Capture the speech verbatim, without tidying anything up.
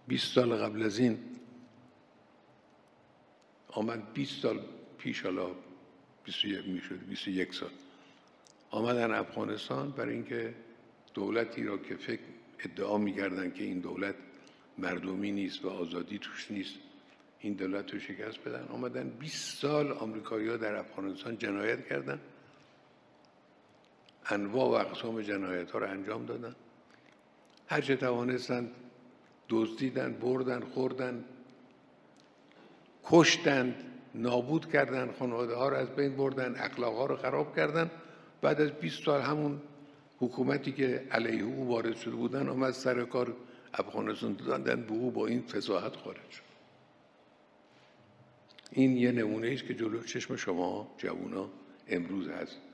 بیست سال قبل از این آمد، بیست سال پیش، حالا بیست و یک میشد، بیست و یک سال آمدن افغانستان برای اینکه دولتی را که فکر ادعا می‌کردن که این دولت مردمی نیست و آزادی توش نیست، این دولت رو شکست بدن. آمدن بیست سال آمریکایی‌ها در افغانستان جنایت کردن، انواع و اقسام جنایت‌ها رو انجام دادن، هر چه توانستند دزدیدن، بردن، خوردن، کشتند، نابود کردن، خانواده‌ها رو از بین بردن، اخلاق‌ها رو خراب کردن. بعد از بیست سال همون حکومتی که علیه او وارد شده بودن آمد سر کار افغانستان دادن به او، با این فضاحت خارج شد. این یه نمونه است که جلو چشم شما جوونا امروز هست.